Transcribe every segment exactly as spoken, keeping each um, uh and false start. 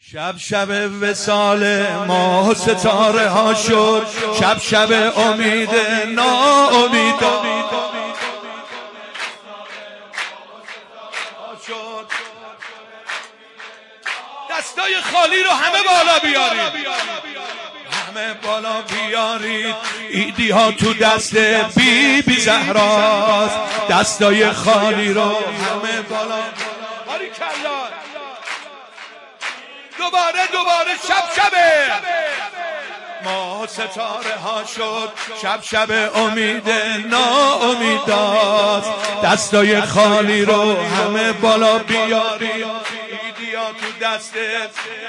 شب شب وصال ماه ستاره ها شد، شب شب امید ناامیدا شد. دستای خالی رو همه بالا بیارید، همه بالا بیارید. ایدی ها تو دست بی بی زهراست، دستای خالی رو همه بالا. باریکلا. دوباره دوباره شب شبه ماه ستاره ها شد، شب شب امید ناامیداست. دستای خالی رو همه بالا بیاری، ایدیا تو دسته.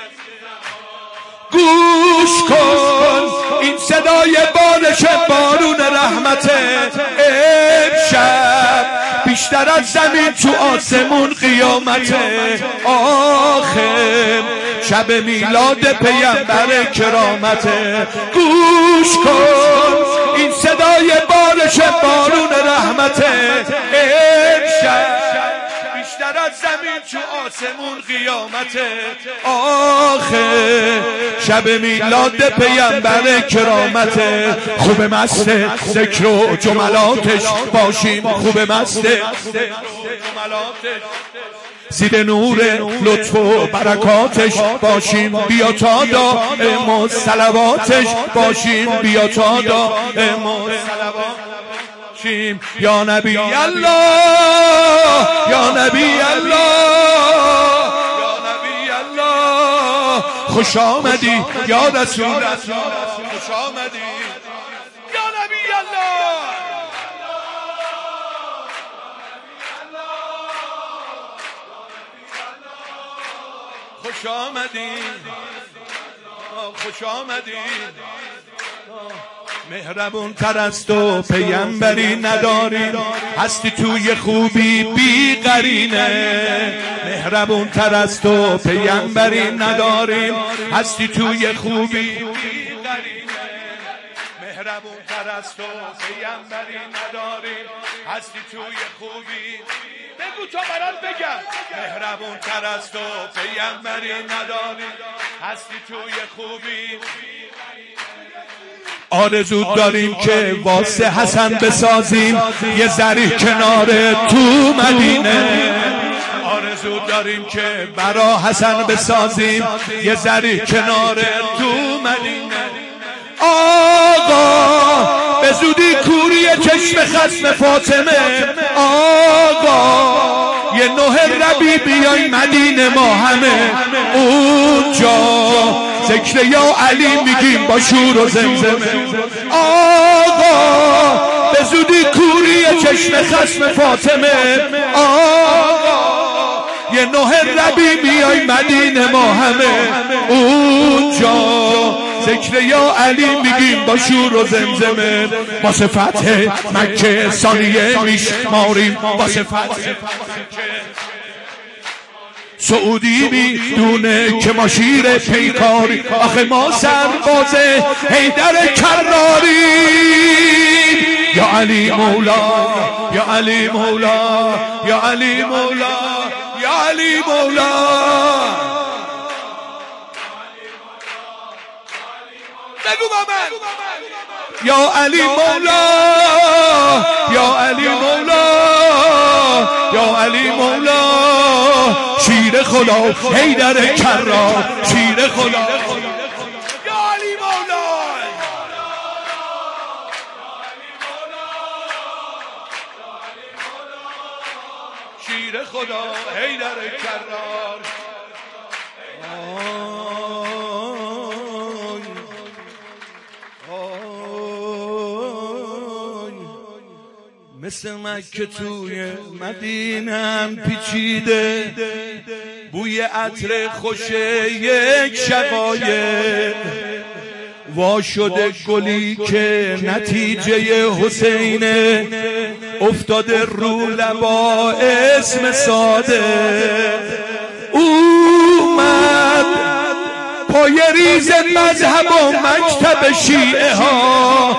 گوش کن این صدای بارش بارون رحمته. امشب بیشتر از زمین تو آسمون قیامته. آخر شب میلاد پیامبر کرامته. گوش کن این صدای بارش بارون رحمته. امشب بیشتر از زمین تو آسمون قیامته. آخه شب میلاد پیامبر کرامته. خوب مست ذکر و جملاتش باشیم، خوب مست جملاتش، زیر نور لطف و برکاتش باشیم. بیا تا دائم و صلواتش باشیم، بیا تا دائم و صلواتش. یا نبی الله یا نبی الله یا نبی الله، خوش آمدی یا رسول الله، خوش آمدی یا نبی الله. خوش آمدی خوش آمدی. مهربون تر از تو پیامبری نداری، هستی توی خوبی بی قرینه. مهربون تر از تو پیامبری نداری، هستی توی خوبی بی قرینه. مهربون تر از تو پیامبری نداری، هستی توی خوبی. بگو تا برات بگم. مهربون تر از تو پیامبری نداری، هستی توی خوبی. آرزو داریم که واسه حسن بسازیم یه ذری کنار تو مدینه. آرزو داریم که برا حسن بسازیم یه ذری کنار تو مدینه. آقا به زودی کوری چشم خصم فاطمه. آقا یه نوه ربی بیای مدینه ما همه اونجا ذکر یا علی میگیم با شور و زمزمه. آقا به زودی کوری چشم خصم فاطمه. آقا یه نوه ربی بیای مدینه ما همه اونجا ذکر یا علی میگیم با شور و زمزمه. واسه فتح مکه ثانیه میشماریم، واسه فتح سعودی میدونه که ما شیر پیکاری. آخه ما سرباز حیدر کراری. یا علی مولا یا علی مولا یا علی مولا یا علی مولا. بگو با من. یا علی مولا یا علی مولا یا علی مولا. شیر خدا حیدر کرار، شیر خدا یا علی مولا. شیر خدا حیدر کرار. مثل مکه توی مدینم پیچیده، بوی عطر خوش یک شقایق. وا شده گلی که نتیجه حسینه، افتاده رو لبا اسم ساده. اومد پای ریز مذهب و مکتب شیعه ها.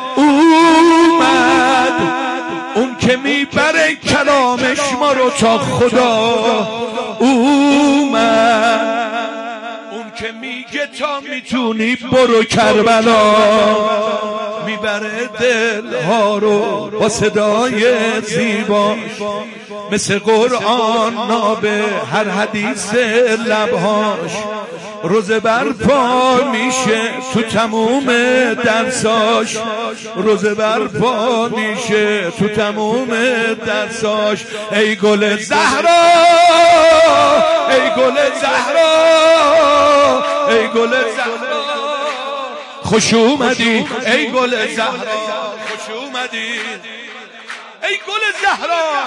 اومد اون که میبره کلامش ما رو تا خدا. اومد که میگه تا میتونی برو کربلا، میبره دل ها رو با صدای زیباش، مثل قرآن نابه هر حدیث لبهاش، روزه برپا میشه تو تموم درساش، روزه برپا میشه تو تموم درساش. ای گل زهرا، ای گل زهرا، ای گل زهرا خوش اومدی، ای گل زهرا خوش اومدی، ای گل زهرا.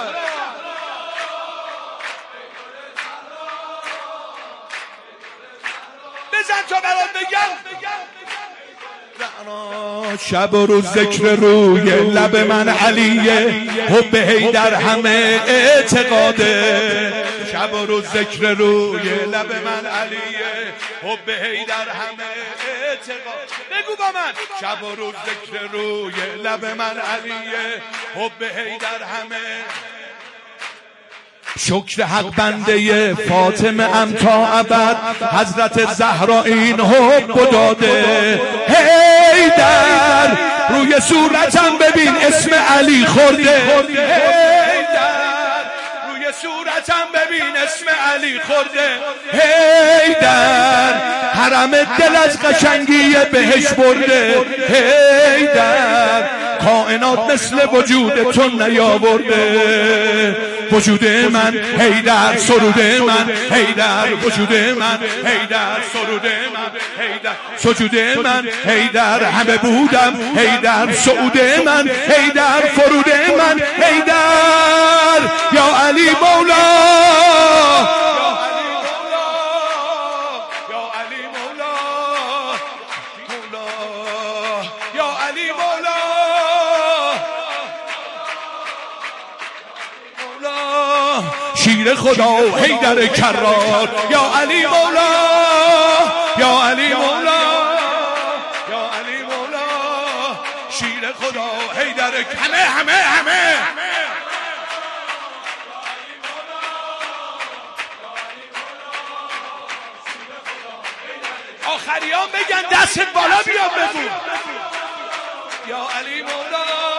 بزن تا برات بگم. شب و روز ذکر روی لب من علیه، حب حیدر همه اعتقاده. شب و روز ذکر روی لب من علیه، حب حیدر همه اعتقاد. بگو با من. شب و روز ذکر روی لب من علیه، حب حیدر همه. شکر حق بنده فاطمه ام تا ابد، حضرت زهرا این حب داده. حیدر روی صورتم ببین اسم علی خورده، حیدر روی صورتم ببین اسم علی خورده. حیدر حرم دل از قشنگی بهش برده. حیدر کائنات مثل وجود تو نیاورده. وجود من حیدر، سرود من حیدر، وجود من حیدر، سرود من حیدر، سجود من حیدر، همه بودم حیدر، سعود من حیدر، فرود من حیدر. یا علی مولا، یا علی مولا، مولا یا علی مولا، شیر خدا حیدر کرار. یا علی مولا، یا علی مولا، یا علی مولا، شیر خدا حیدر. همه همه همه آخریان بگن دست بالا بیا بگو. یا علی مولا.